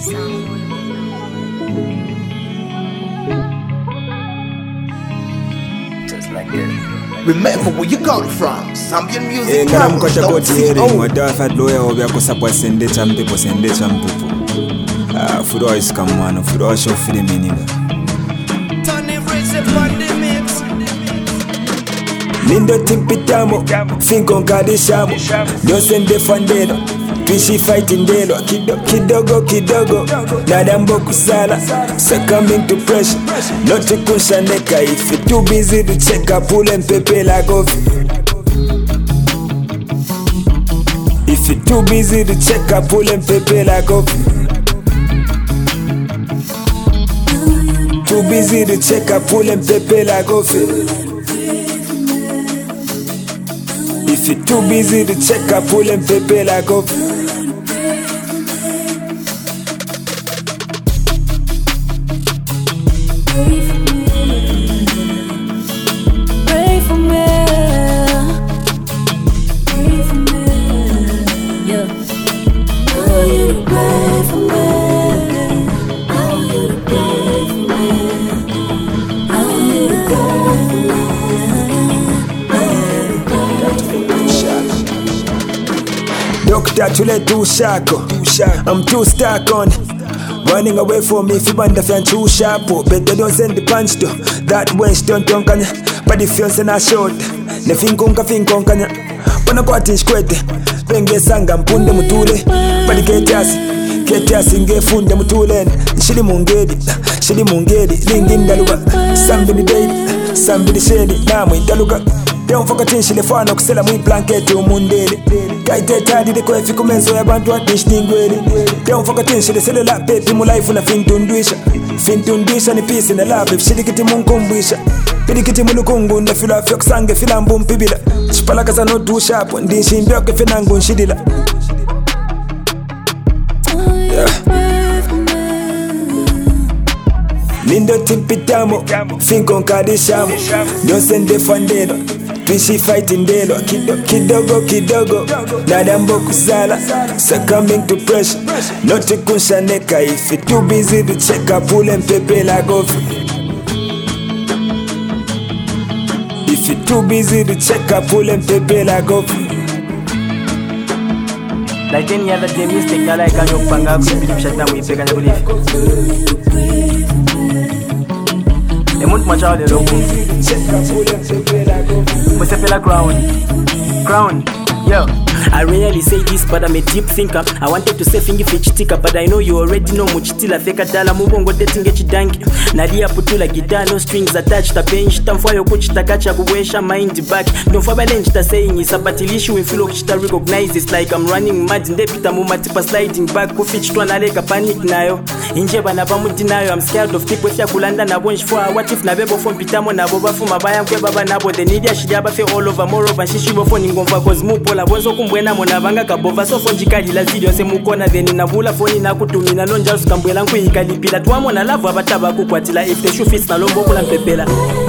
Just like this. Remember where you got it from. Zambian music. Ngana mkwata boti hearing wadawa fat lawyer obya kusapwa sende champepo. Fudo is kamano, fudo show for the meaning. Tony Rizzo on the mix. Lindo timpitamo, finko nkadishamo. Nyosende fandelo, twishi fighting delo. Kidogo, nadambo kusala. Succumbing to pressure, not to kushaneka. If you're too busy to check up, pull and pepe like off. If you're too busy to check up, pull and pepe like off. Too busy to check up, pull and pepe like coffee. If you're too busy to check up, pull and pepe like coffee. Pray for me. Yeah. I want you to pray for me. Doctor, tule too shako. I'm too stuck on running away from me. If you want the fan too sharp, better don't send the punch to that waste don't tonkanya. But if you're not short, ne finkonkanya. Wana kwa tishkwete, penge sanga mpunde mutule. But ketiasi ngefunde mutule. Shili mungedi, lingindaluga. Somebody baby, somebody shady, namu indaluga. Don't forget to fana kusela mwi blanket umundele. Kaite tadi de kwa fiku menzo ya bantu atishtingwele. Don't forget to sele la pepi mu life na fintundisha ni peace na love. Shirikiti munkumbwisha, pirikiti mulukungu na fila fyok sange fila mbumpibila. Chipalaka za no do sharp, ndishi mbyoke finangu nshidila. Lindo timpitamo, finko nkadishamo. Nyosende fandelo, twishi fighting delo. Kidogo, nadambo kusala. Succumbing to pressure, not to kushaneka. If you're too busy to check up, pull and pepe like off. If you're too busy to check up, pull and pepe like off. Like any other day, mistake that I can't panga kupili mshata mwipeka nyabulifi. Emuntu machawale loku. Musepela crown. Yo. I rarely say this, but I'm a deep thinker. I wanted to say fingi fichitika, but I know you already know muchitila feka dala mubongo dating chidangi. Nadia putula guitar, no strings attached, a bench, tamfwayo kuchita kacha kuwesha mind back. Don't fabalenj ta saying is a batilishi when feel kuchita recognize it's like I'm running mad in debita mumatipa sliding back kufich twa nalega panic nayo. Injeba na bamuti nayo, I'm scared of people fya kulanda na bonj for what if na bebo from pitamo na boba fuma baya kwe baba nabo the nidia shijaba fe all over more over shishibo for ningomva cause mupola bonzo kumbwena mona vanga kabova so fonji kali la video se mukona then na vula phone na kutumina no njasu kambwela nkuyikalipila twamona lava abataba kukwatila if the shoe fits na lombo kula mpepela.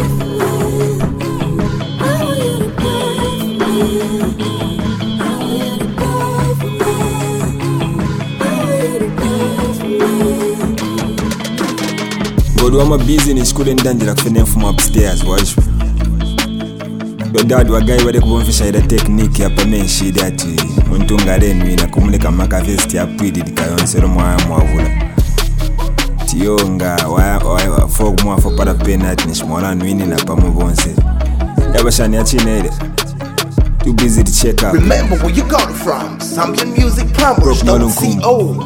God wama busy ni school ndandira kufene from upstairs watch. Your dad wa guy wade kubonfisha ida technique ya pamenshi dati muntu ngarenu ina kumuleka maka vest ya pwidi dikayonsero mwavula tiyonga wa fog mwafo para penat nishmora nwini na pamu bonse yabashani achinele. Too busy to check up. Remember where you got it from. Zambian music promos.co.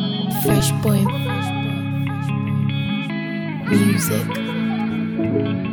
Fresh boy music.